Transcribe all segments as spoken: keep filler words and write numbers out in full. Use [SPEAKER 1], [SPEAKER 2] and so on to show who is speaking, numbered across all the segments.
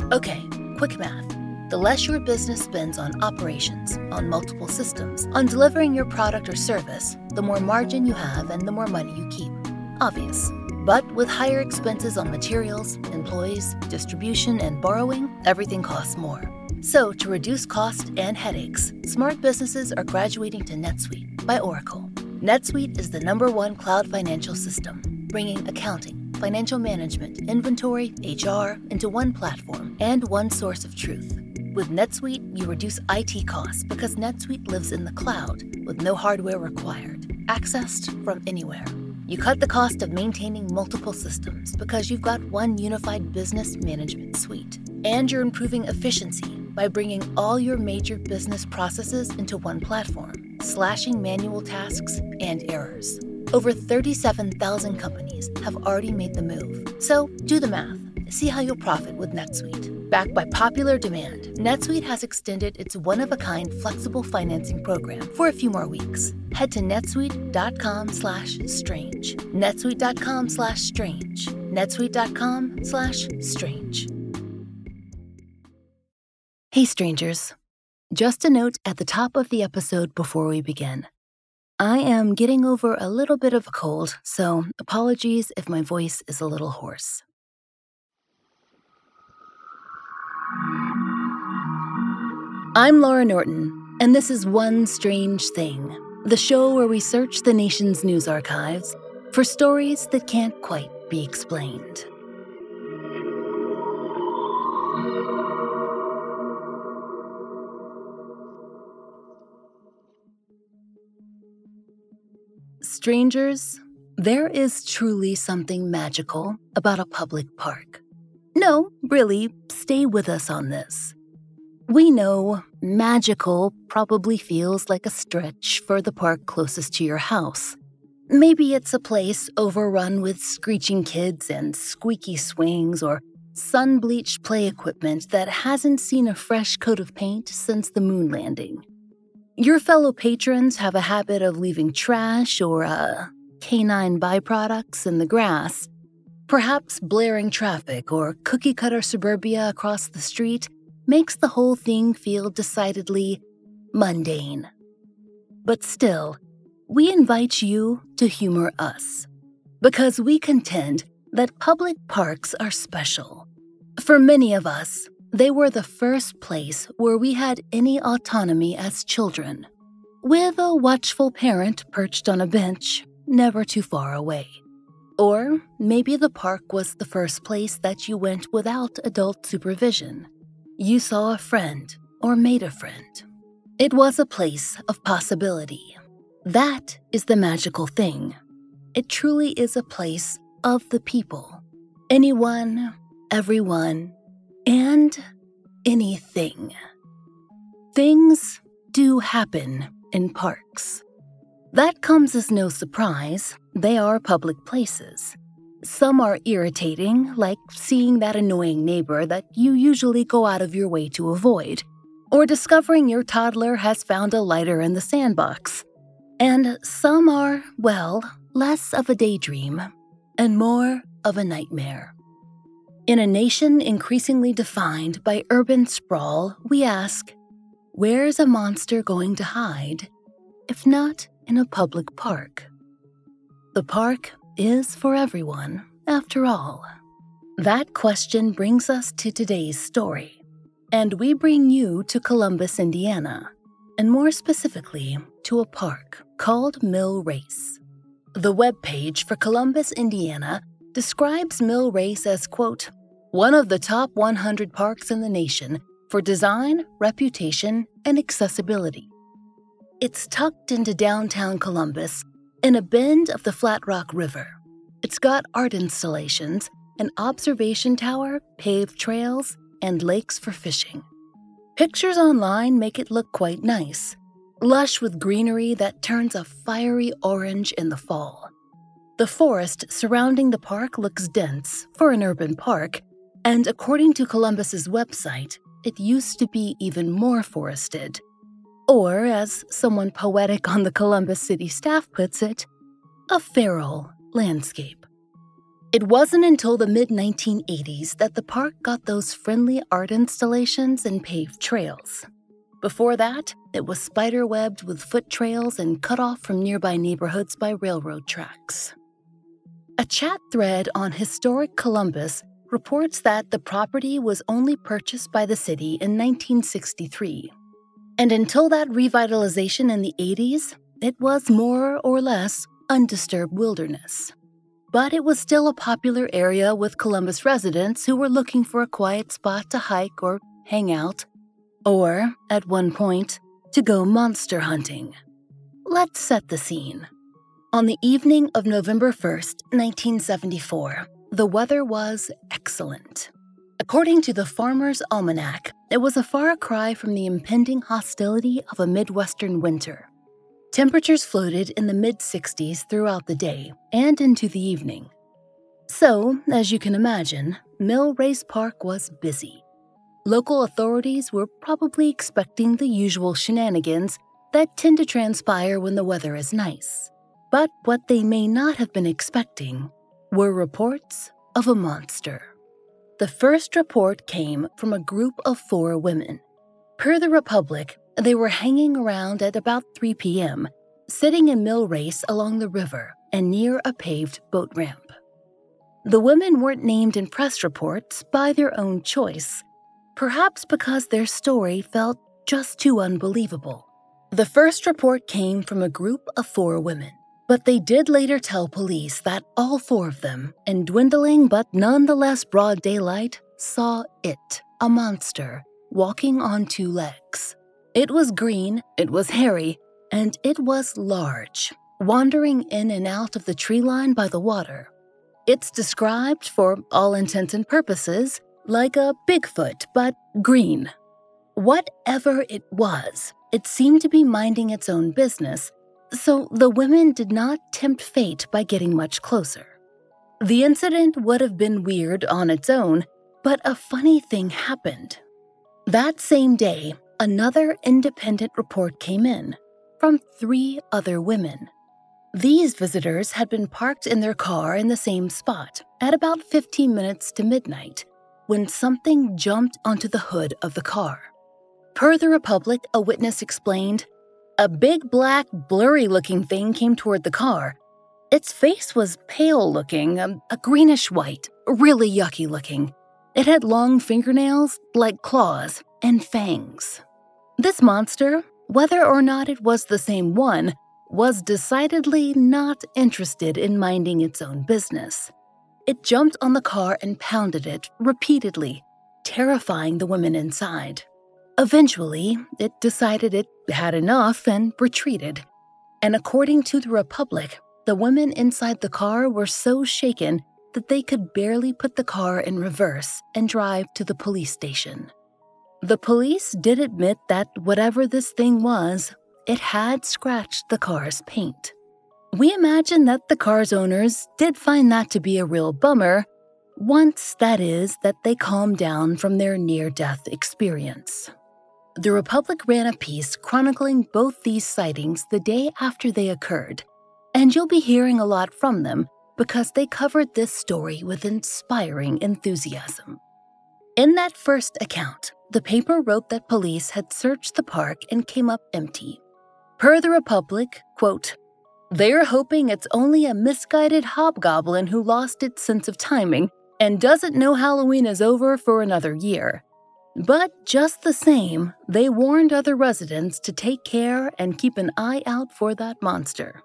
[SPEAKER 1] Okay, quick math. The less your business spends on operations, on multiple systems, on delivering your product or service, the more margin you have and the more money you keep. Obvious. But with higher expenses on materials, employees, distribution, and borrowing, everything costs more. So to reduce cost and headaches, smart businesses are graduating to NetSuite by Oracle. NetSuite is the number one cloud financial system, bringing accounting, financial management, inventory, H R into one platform and one source of truth. With NetSuite, you reduce I T costs because NetSuite lives in the cloud with no hardware required, accessed from anywhere. You cut the cost of maintaining multiple systems because you've got one unified business management suite. And you're improving efficiency by bringing all your major business processes into one platform, slashing manual tasks and errors. Over thirty-seven thousand companies have already made the move. So do the math. See how you'll profit with NetSuite. Backed by popular demand, NetSuite has extended its one-of-a-kind flexible financing program for a few more weeks. Head to netsuite.com slash strange. netsuite.com slash strange. netsuite.com slash strange. Hey, strangers. Just a note at the top of the episode before we begin. I am getting over a little bit of a cold, so apologies if my voice is a little hoarse. I'm Laura Norton, and this is One Strange Thing, the show where we search the nation's news archives for stories that can't quite be explained. Strangers, there is truly something magical about a public park. No, really, stay with us on this. We know magical probably feels like a stretch for the park closest to your house. Maybe it's a place overrun with screeching kids and squeaky swings or sun-bleached play equipment that hasn't seen a fresh coat of paint since the moon landing. Your fellow patrons have a habit of leaving trash or uh, canine byproducts in the grass. Perhaps blaring traffic or cookie-cutter suburbia across the street makes the whole thing feel decidedly mundane. But still, we invite you to humor us, because we contend that public parks are special. For many of us, they were the first place where we had any autonomy as children, with a watchful parent perched on a bench, never too far away. Or maybe the park was the first place that you went without adult supervision. You saw a friend or made a friend. It was a place of possibility. That is the magical thing. It truly is a place of the people. Anyone, everyone, and anything. Things do happen in parks. That comes as no surprise. They are public places. Some are irritating, like seeing that annoying neighbor that you usually go out of your way to avoid, or discovering your toddler has found a lighter in the sandbox. And some are, well, less of a daydream and more of a nightmare. In a nation increasingly defined by urban sprawl, we ask, where's a monster going to hide, if not in a public park? The park is for everyone, after all. That question brings us to today's story, and we bring you to Columbus, Indiana, and more specifically, to a park called Mill Race. The webpage for Columbus, Indiana describes Mill Race as, quote, one of the top one hundred parks in the nation for design, reputation, and accessibility. It's tucked into downtown Columbus in a bend of the Flat Rock River. It's got art installations, an observation tower, paved trails, and lakes for fishing. Pictures online make it look quite nice, lush with greenery that turns a fiery orange in the fall. The forest surrounding the park looks dense for an urban park, and according to Columbus's website, it used to be even more forested. Or, as someone poetic on the Columbus City staff puts it, a feral landscape. It wasn't until the mid nineteen eighties that the park got those friendly art installations and paved trails. Before that, it was spider-webbed with foot trails and cut off from nearby neighborhoods by railroad tracks. A chat thread on Historic Columbus reports that the property was only purchased by the city in nineteen sixty-three. And until that revitalization in the eighties, it was more or less undisturbed wilderness. But it was still a popular area with Columbus residents who were looking for a quiet spot to hike or hang out, or, at one point, to go monster hunting. Let's set the scene. On the evening of November first, nineteen seventy-four, the weather was excellent. According to the Farmer's Almanac, it was a far cry from the impending hostility of a Midwestern winter. Temperatures floated in the mid-sixties throughout the day and into the evening. So, as you can imagine, Mill Race Park was busy. Local authorities were probably expecting the usual shenanigans that tend to transpire when the weather is nice. But what they may not have been expecting were reports of a monster. The first report came from a group of four women. Per the Republic, they were hanging around at about three p.m., sitting in Mill Race along the river and near a paved boat ramp. The women weren't named in press reports by their own choice, perhaps because their story felt just too unbelievable. The first report came from a group of four women, but they did later tell police that all four of them, in dwindling but nonetheless broad daylight, saw it, a monster, walking on two legs. It was green, it was hairy, and it was large, wandering in and out of the tree line by the water. It's described, for all intents and purposes, like a Bigfoot, but green. Whatever it was, it seemed to be minding its own business, so the women did not tempt fate by getting much closer. The incident would have been weird on its own, but a funny thing happened. That same day, another independent report came in from three other women. These visitors had been parked in their car in the same spot at about fifteen minutes to midnight when something jumped onto the hood of the car. Per the Republic, a witness explained, "A big black, blurry-looking thing came toward the car. Its face was pale-looking, a, a greenish-white, really yucky-looking. It had long fingernails, like claws, and fangs." This monster, whether or not it was the same one, was decidedly not interested in minding its own business. It jumped on the car and pounded it repeatedly, terrifying the women inside. Eventually, it decided it had enough and retreated. And according to the Republic, the women inside the car were so shaken that they could barely put the car in reverse and drive to the police station. The police did admit that whatever this thing was, it had scratched the car's paint. We imagine that the car's owners did find that to be a real bummer, once, that is, that they calmed down from their near-death experience. The Republic ran a piece chronicling both these sightings the day after they occurred, and you'll be hearing a lot from them because they covered this story with inspiring enthusiasm. In that first account, the paper wrote that police had searched the park and came up empty. Per the Republic, quote, "They're hoping it's only a misguided hobgoblin who lost its sense of timing and doesn't know Halloween is over for another year. But just the same, they warned other residents to take care and keep an eye out for that monster."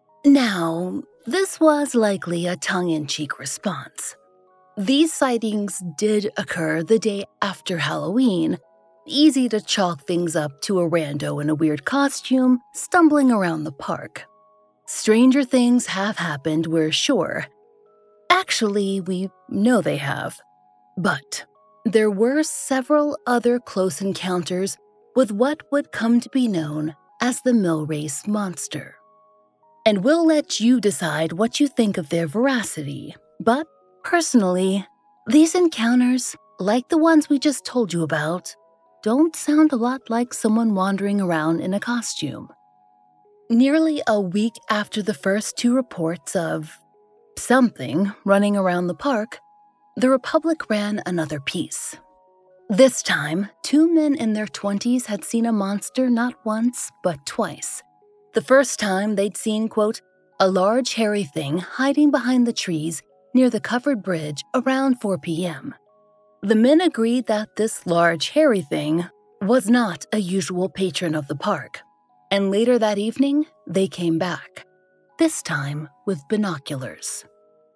[SPEAKER 1] Now, this was likely a tongue-in-cheek response. These sightings did occur the day after Halloween, easy to chalk things up to a rando in a weird costume stumbling around the park. Stranger things have happened, we're sure. Actually, we know they have. But there were several other close encounters with what would come to be known as the Mill Race Monster. And we'll let you decide what you think of their veracity, but personally, these encounters, like the ones we just told you about, don't sound a lot like someone wandering around in a costume. Nearly a week after the first two reports of something running around the park, the Republic ran another piece. This time, two men in their twenties had seen a monster not once, but twice. The first time they'd seen, quote, a large hairy thing hiding behind the trees near the covered bridge around four p.m. The men agreed that this large hairy thing was not a usual patron of the park, and later that evening, they came back, this time with binoculars.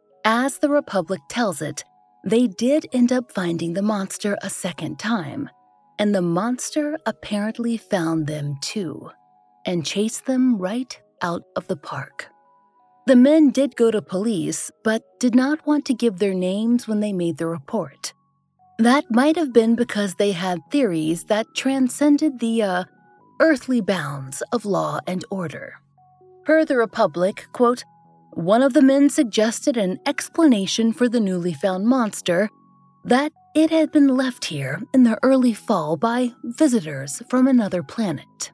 [SPEAKER 1] As the Republic tells it, they did end up finding the monster a second time, and the monster apparently found them too, and chased them right out of the park. The men did go to police, but did not want to give their names when they made the report. That might have been because they had theories that transcended the, uh, earthly bounds of law and order. Per the Republic, quote, one of the men suggested an explanation for the newly found monster, that it had been left here in the early fall by visitors from another planet.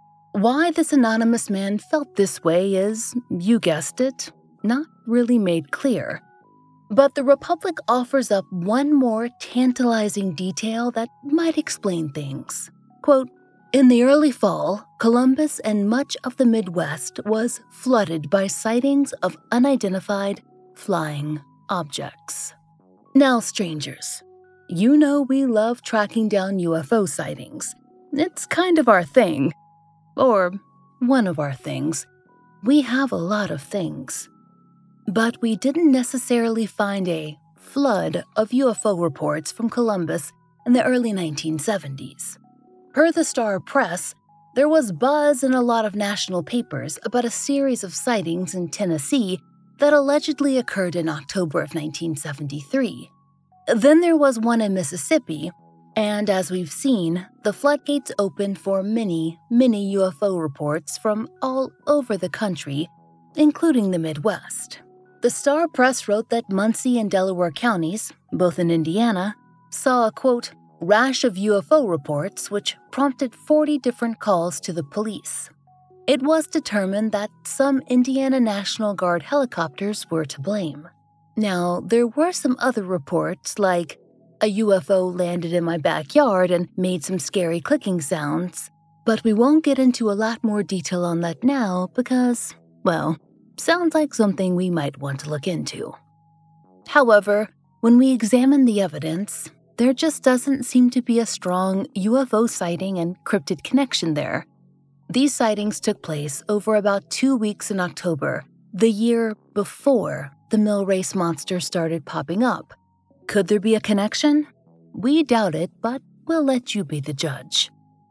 [SPEAKER 1] Why this anonymous man felt this way is, you guessed it, not really made clear. But the Republic offers up one more tantalizing detail that might explain things. Quote, in the early fall, Columbus and much of the Midwest was flooded by sightings of unidentified flying objects. Now, strangers, you know we love tracking down U F O sightings. It's kind of our thing. Or one of our things. We have a lot of things. But we didn't necessarily find a flood of U F O reports from Columbus in the early nineteen seventies. Per the Star Press, there was buzz in a lot of national papers about a series of sightings in Tennessee that allegedly occurred in October of nineteen seventy-three. Then there was one in Mississippi, and as we've seen, the floodgates opened for many, many U F O reports from all over the country, including the Midwest. The Star Press wrote that Muncie and Delaware counties, both in Indiana, saw a, quote, rash of U F O reports which prompted forty different calls to the police. It was determined that some Indiana National Guard helicopters were to blame. Now, there were some other reports like, a U F O landed in my backyard and made some scary clicking sounds, but we won't get into a lot more detail on that now because, well, sounds like something we might want to look into. However, when we examine the evidence, there just doesn't seem to be a strong U F O sighting and cryptid connection there. These sightings took place over about two weeks in October, the year before the Mill Race monster started popping up. Could there be a connection? We doubt it, but we'll let you be the judge.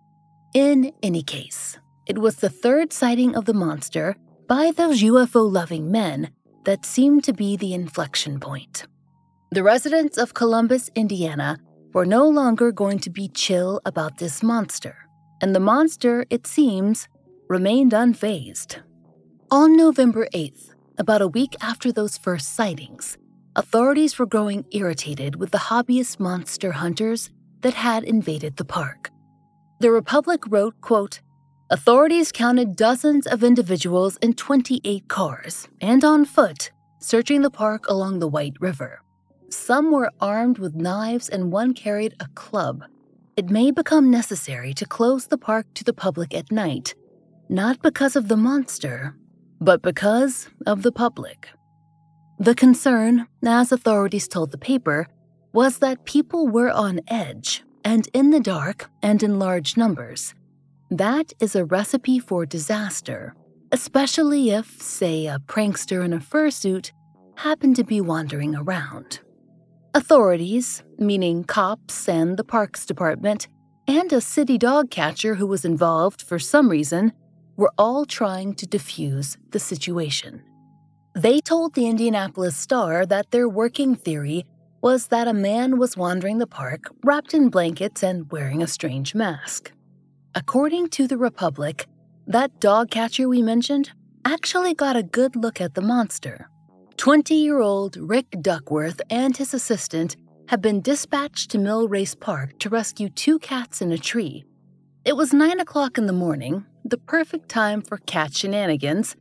[SPEAKER 1] In any case, it was the third sighting of the monster by those U F O-loving men that seemed to be the inflection point. The residents of Columbus, Indiana, were no longer going to be chill about this monster, and the monster, it seems, remained unfazed. On November eighth, about a week after those first sightings, authorities were growing irritated with the hobbyist monster hunters that had invaded the park. The Republic wrote, quote, authorities counted dozens of individuals in twenty-eight cars and on foot searching the park along the White River. Some were armed with knives and one carried a club. It may become necessary to close the park to the public at night, not because of the monster, but because of the public. The concern, as authorities told the paper, was that people were on edge and in the dark and in large numbers. That is a recipe for disaster, especially if, say, a prankster in a fursuit happened to be wandering around. Authorities, meaning cops and the Parks Department, and a city dog catcher who was involved for some reason, were all trying to defuse the situation. They told the Indianapolis Star that their working theory was that a man was wandering the park wrapped in blankets and wearing a strange mask. According to the Republic, that dog catcher we mentioned actually got a good look at the monster. twenty-year-old Rick Duckworth and his assistant had been dispatched to Mill Race Park to rescue two cats in a tree. It was nine o'clock in the morning, the perfect time for cat shenanigans,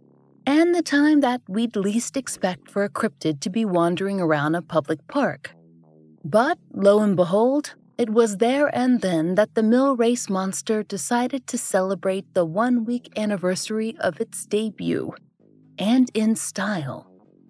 [SPEAKER 1] and the time that we'd least expect for a cryptid to be wandering around a public park. But, lo and behold, it was there and then that the mill race monster decided to celebrate the one-week anniversary of its debut, and in style.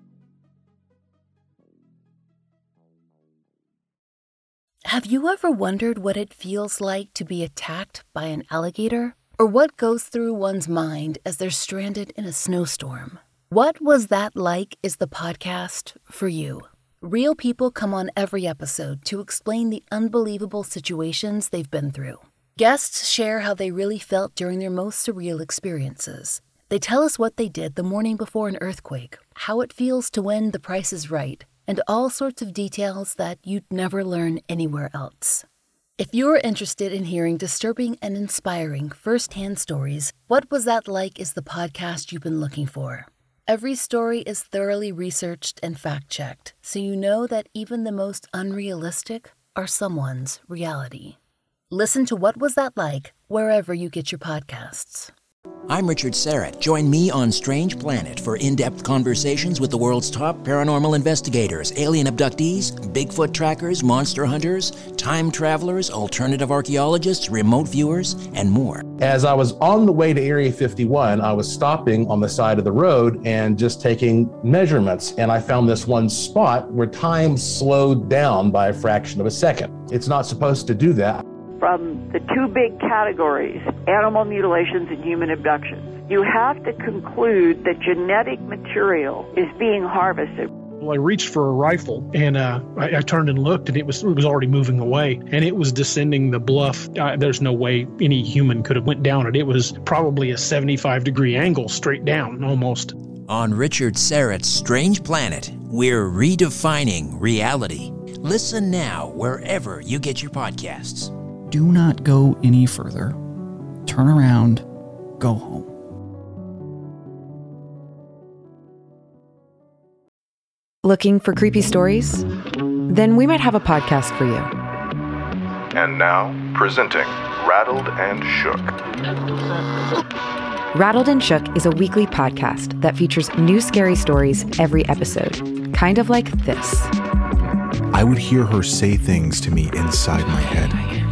[SPEAKER 1] Have you ever wondered what it feels like to be attacked by an alligator? Or what goes through one's mind as they're stranded in a snowstorm? What Was That Like is the podcast for you. Real people come on every episode to explain the unbelievable situations they've been through. Guests share how they really felt during their most surreal experiences. They tell us what they did the morning before an earthquake, how it feels to win The Price is Right, and all sorts of details that you'd never learn anywhere else. If you're interested in hearing disturbing and inspiring first-hand stories, What Was That Like is the podcast you've been looking for. Every story is thoroughly researched and fact-checked, so you know that even the most unrealistic are someone's reality. Listen to What Was That Like wherever you get your podcasts.
[SPEAKER 2] I'm Richard Serrett. Join me on Strange Planet for in-depth conversations with the world's top paranormal investigators, alien abductees, Bigfoot trackers, monster hunters, time travelers, alternative archaeologists, remote viewers, and more.
[SPEAKER 3] As I was on the way to Area fifty-one, I was stopping on the side of the road and just taking measurements, and I found this one spot where time slowed down by a fraction of a second. It's not supposed to do that.
[SPEAKER 4] From the two big categories, animal mutilations and human abductions, you have to conclude that genetic material is being harvested.
[SPEAKER 5] Well, I reached for a rifle, and uh, I, I turned and looked, and it was it was already moving away, and it was descending the bluff. Uh, there's no way any human could have went down it. It was probably a seventy-five degree angle straight down, almost.
[SPEAKER 2] On Richard Serrett's Strange Planet, we're redefining reality. Listen now wherever you get your podcasts.
[SPEAKER 6] Do not go any further. Turn around. Go home.
[SPEAKER 7] Looking for creepy stories? Then we might have a podcast for you.
[SPEAKER 8] And now, presenting Rattled and Shook.
[SPEAKER 7] Rattled and Shook is a weekly podcast that features new scary stories every episode, kind of like this.
[SPEAKER 9] I would hear her say things to me inside my head.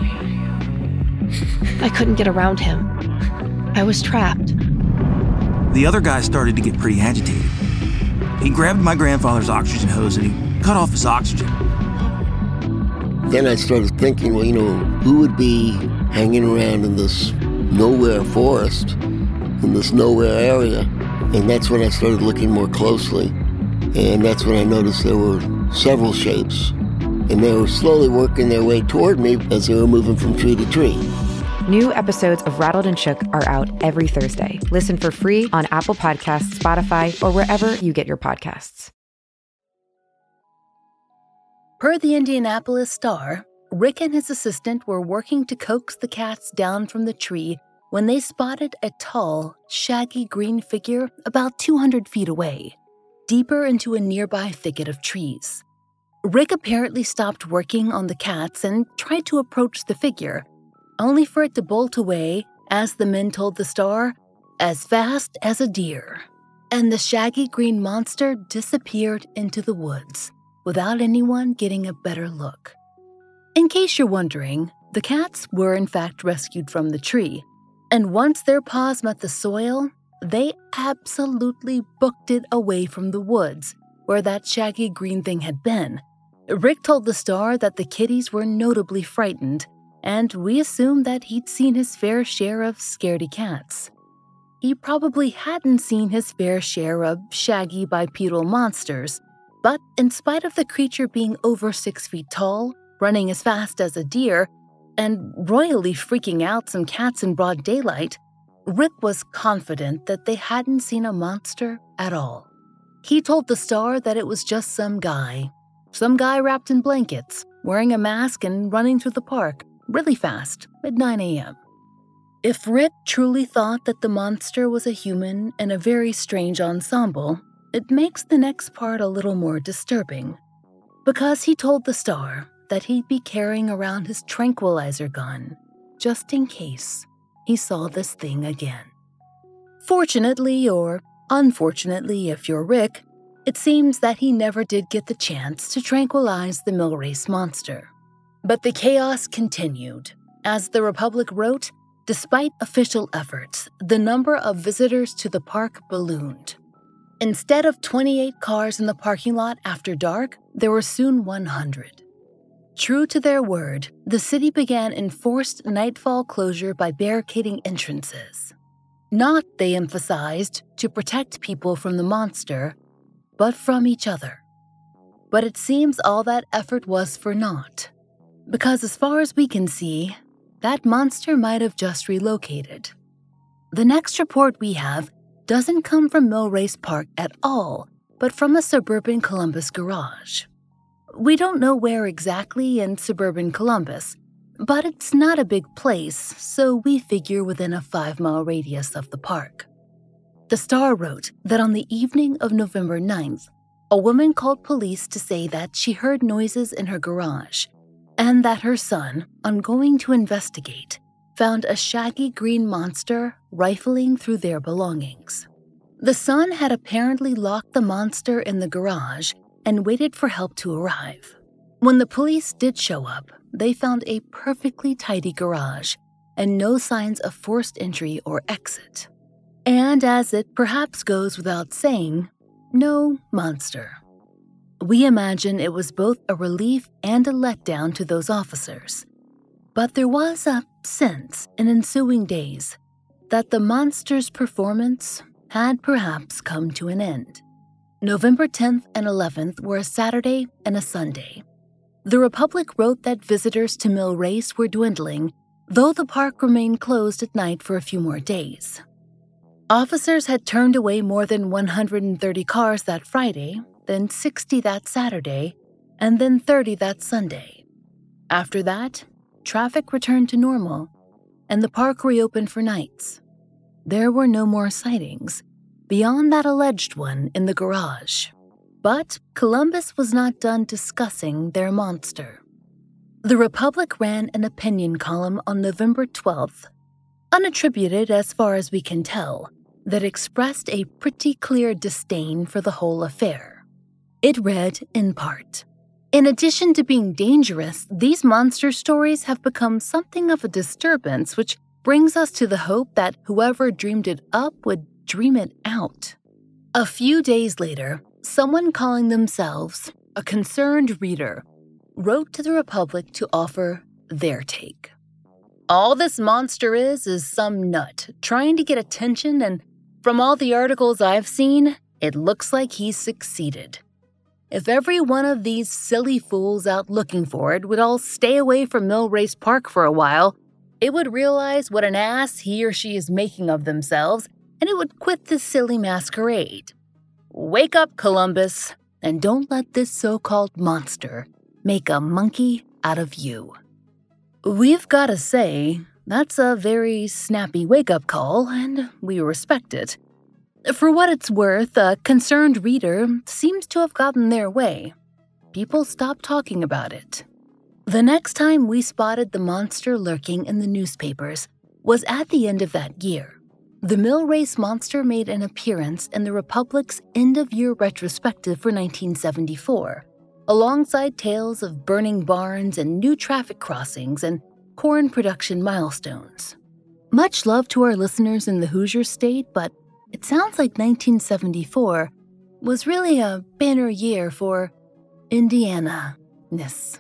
[SPEAKER 10] I couldn't get around him. I was trapped.
[SPEAKER 11] The other guy started to get pretty agitated. He grabbed my grandfather's oxygen hose and he cut off his oxygen.
[SPEAKER 12] Then I started thinking, well, you know, who would be hanging around in this nowhere forest, in this nowhere area? And that's when I started looking more closely. And that's when I noticed there were several shapes. And they were slowly working their way toward me as they were moving from tree to tree.
[SPEAKER 7] New episodes of Rattled and Shook are out every Thursday. Listen for free on Apple Podcasts, Spotify, or wherever you get your podcasts.
[SPEAKER 1] Per the Indianapolis Star, Rick and his assistant were working to coax the cats down from the tree when they spotted a tall, shaggy green figure about two hundred feet away, deeper into a nearby thicket of trees. Rick apparently stopped working on the cats and tried to approach the figure, only for it to bolt away, as the men told the Star, as fast as a deer. And the shaggy green monster disappeared into the woods, without anyone getting a better look. In case you're wondering, the cats were in fact rescued from the tree, and once their paws met the soil, they absolutely booked it away from the woods, where that shaggy green thing had been. Rick told the Star that the kitties were notably frightened, and we assumed that he'd seen his fair share of scaredy cats. He probably hadn't seen his fair share of shaggy bipedal monsters, but in spite of the creature being over six feet tall, running as fast as a deer, and royally freaking out some cats in broad daylight, Rick was confident that they hadn't seen a monster at all. He told the Star that it was just some guy, some guy wrapped in blankets, wearing a mask and running through the park, really fast, at nine a.m. If Rick truly thought that the monster was a human in a very strange ensemble, it makes the next part a little more disturbing, because he told the Star that he'd be carrying around his tranquilizer gun, just in case he saw this thing again. Fortunately, or Unfortunately, if you're Rick, it seems that he never did get the chance to tranquilize the Millrace monster. But the chaos continued. As the Republic wrote, despite official efforts, the number of visitors to the park ballooned. Instead of twenty-eight cars in the parking lot after dark, there were soon one hundred. True to their word, the city began enforced nightfall closure by barricading entrances. Not, they emphasized, to protect people from the monster, but from each other. But it seems all that effort was for naught, because as far as we can see, that monster might have just relocated. The next report we have doesn't come from Millrace Park at all, but from a suburban Columbus garage. We don't know where exactly in suburban Columbus, but it's not a big place, so we figure within a five-mile radius of the park. The Star wrote that on the evening of November ninth, a woman called police to say that she heard noises in her garage, and that her son, on going to investigate, found a shaggy green monster rifling through their belongings. The son had apparently locked the monster in the garage and waited for help to arrive. When the police did show up, they found a perfectly tidy garage and no signs of forced entry or exit. And as it perhaps goes without saying, no monster. We imagine it was both a relief and a letdown to those officers. But there was a sense in ensuing days that the monster's performance had perhaps come to an end. November tenth and eleventh were a Saturday and a Sunday. The Republic wrote that visitors to Millrace were dwindling, though the park remained closed at night for a few more days. Officers had turned away more than one hundred thirty cars that Friday, then sixty that Saturday, and then thirty that Sunday. After that, traffic returned to normal, and the park reopened for nights. There were no more sightings, beyond that alleged one in the garage. But Columbus was not done discussing their monster. The Republic ran an opinion column on November twelfth, unattributed as far as we can tell, that expressed a pretty clear disdain for the whole affair. It read, in part, "In addition to being dangerous, these monster stories have become something of a disturbance, which brings us to the hope that whoever dreamed it up would dream it out." A few days later, someone calling themselves a concerned reader wrote to the Republic to offer their take. "All this monster is is some nut trying to get attention, and from all the articles I've seen, it looks like he's succeeded. If every one of these silly fools out looking for it would all stay away from Millrace Park for a while, it would realize what an ass he or she is making of themselves, and it would quit this silly masquerade. Wake up, Columbus, and don't let this so-called monster make a monkey out of you." We've got to say, that's a very snappy wake-up call, and we respect it. For what it's worth, a concerned reader seems to have gotten their way. People stopped talking about it. The next time we spotted the monster lurking in the newspapers was at the end of that year. The Millrace monster made an appearance in the Republic's end-of-year retrospective for nineteen seventy-four, alongside tales of burning barns and new traffic crossings and corn production milestones. Much love to our listeners in the Hoosier State, but it sounds like nineteen seventy-four was really a banner year for Indiana-ness.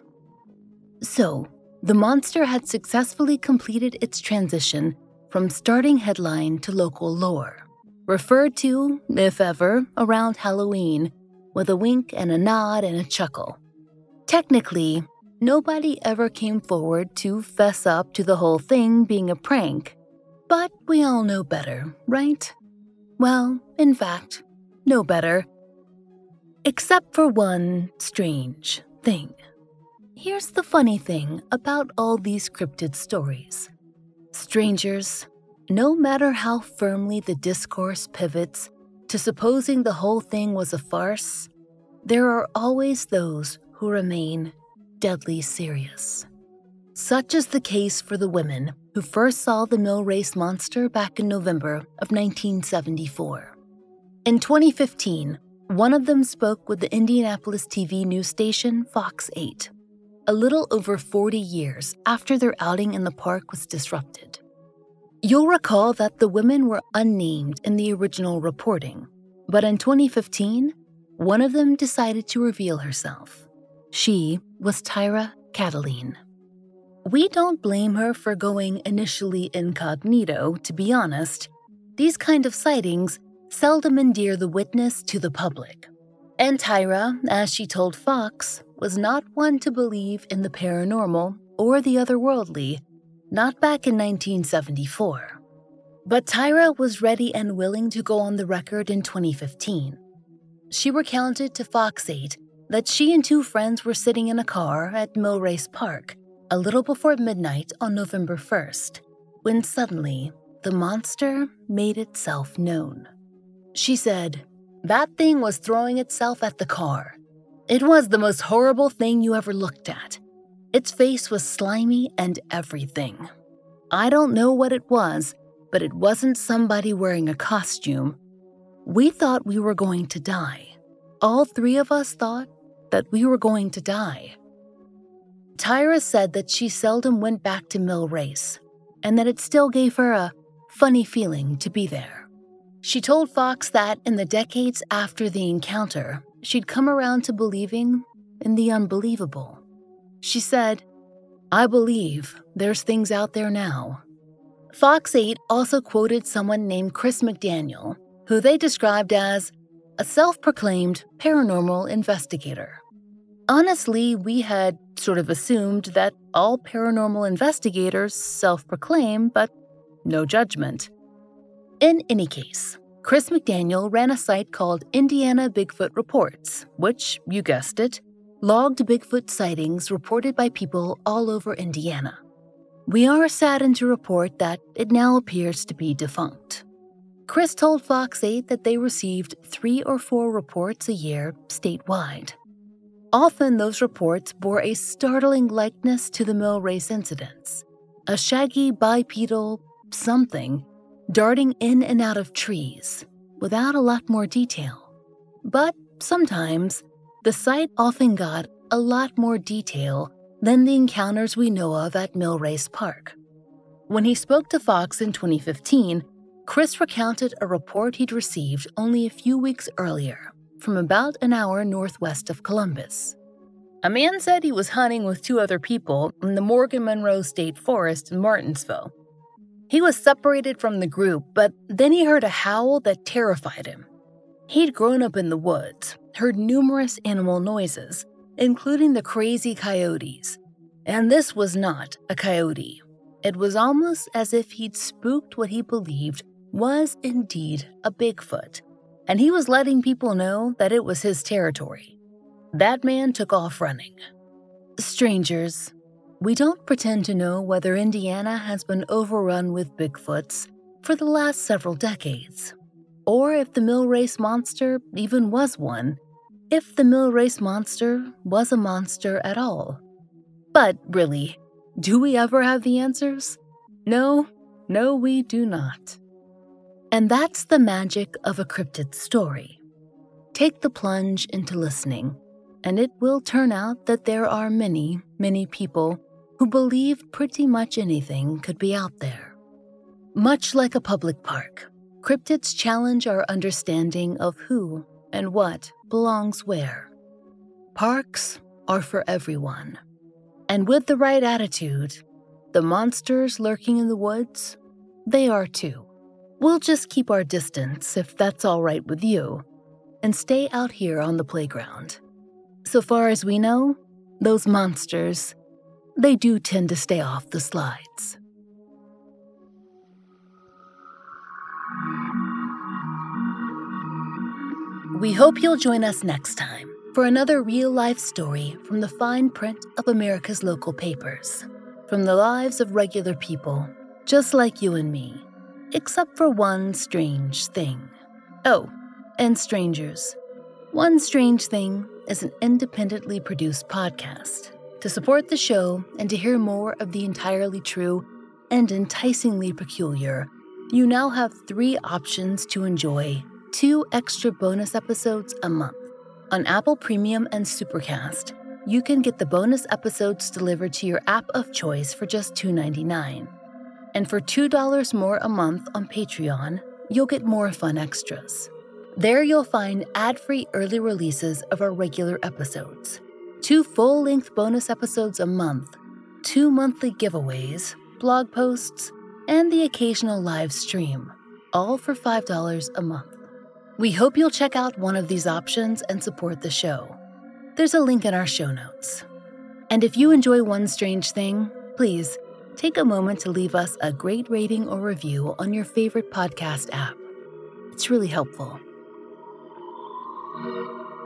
[SPEAKER 1] So, the monster had successfully completed its transition from starting headline to local lore, referred to, if ever, around Halloween, with a wink and a nod and a chuckle. Technically, nobody ever came forward to fess up to the whole thing being a prank, but we all know better, right? Well, in fact, no better. Except for one strange thing. Here's the funny thing about all these cryptid stories. Strangers, no matter how firmly the discourse pivots to supposing the whole thing was a farce, there are always those who remain deadly serious. Such is the case for the women who first saw the Millrace monster back in November of nineteen seventy-four. In twenty fifteen, one of them spoke with the Indianapolis T V news station Fox eight, a little over forty years after their outing in the park was disrupted. You'll recall that the women were unnamed in the original reporting, but in twenty fifteen, one of them decided to reveal herself. She was Tyra Cataline. We don't blame her for going initially incognito, to be honest. These kind of sightings seldom endear the witness to the public. And Tyra, as she told Fox, was not one to believe in the paranormal or the otherworldly, not back in nineteen seventy-four. But Tyra was ready and willing to go on the record in twenty fifteen. She recounted to Fox eight that she and two friends were sitting in a car at Millrace Park a little before midnight on November first, when suddenly the monster made itself known. She said, "That thing was throwing itself at the car. It was the most horrible thing you ever looked at. Its face was slimy and everything. I don't know what it was, but it wasn't somebody wearing a costume. We thought we were going to die. All three of us thought that we were going to die." Tyra said that she seldom went back to Millrace, and that it still gave her a funny feeling to be there. She told Fox that in the decades after the encounter, she'd come around to believing in the unbelievable. She said, "I believe there's things out there now." Fox eight also quoted someone named Chris McDaniel, who they described as a self-proclaimed paranormal investigator. Honestly, we had sort of assumed that all paranormal investigators self-proclaim, but no judgment. In any case, Chris McDaniel ran a site called Indiana Bigfoot Reports, which, you guessed it, logged Bigfoot sightings reported by people all over Indiana. We are saddened to report that it now appears to be defunct. Chris told Fox eight that they received three or four reports a year statewide. Often those reports bore a startling likeness to the Millrace incidents. A shaggy bipedal something darting in and out of trees, without a lot more detail. But sometimes, the site often got a lot more detail than the encounters we know of at Millrace Park. When he spoke to Fox in twenty fifteen, Chris recounted a report he'd received only a few weeks earlier, from about an hour northwest of Columbus. A man said he was hunting with two other people in the Morgan Monroe State Forest in Martinsville. He was separated from the group, but then he heard a howl that terrified him. He'd grown up in the woods, heard numerous animal noises, including the crazy coyotes, and this was not a coyote. It was almost as if he'd spooked what he believed was indeed a Bigfoot, and he was letting people know that it was his territory. That man took off running. Strangers, we don't pretend to know whether Indiana has been overrun with Bigfoots for the last several decades, or if the Millrace monster even was one, if the Millrace monster was a monster at all. But really, do we ever have the answers? No, no, we do not. And that's the magic of a cryptid story. Take the plunge into listening, and it will turn out that there are many, many people who believe pretty much anything could be out there. Much like a public park, cryptids challenge our understanding of who and what belongs where. Parks are for everyone. And with the right attitude, the monsters lurking in the woods, they are too. We'll just keep our distance if that's all right with you, and stay out here on the playground. So far as we know, those monsters, they do tend to stay off the slides. We hope you'll join us next time for another real-life story from the fine print of America's local papers, from the lives of regular people, just like you and me, except for one strange thing. Oh, and strangers. One Strange Thing is an independently produced podcast. To support the show and to hear more of the entirely true and enticingly peculiar, you now have three options to enjoy two extra bonus episodes a month. On Apple Premium and Supercast, you can get the bonus episodes delivered to your app of choice for just two dollars and ninety-nine cents. And for two dollars more a month on Patreon, you'll get more fun extras. There you'll find ad-free early releases of our regular episodes, two full-length bonus episodes a month, two monthly giveaways, blog posts, and the occasional live stream, all for five dollars a month. We hope you'll check out one of these options and support the show. There's a link in our show notes. And if you enjoy One Strange Thing, please take a moment to leave us a great rating or review on your favorite podcast app. It's really helpful.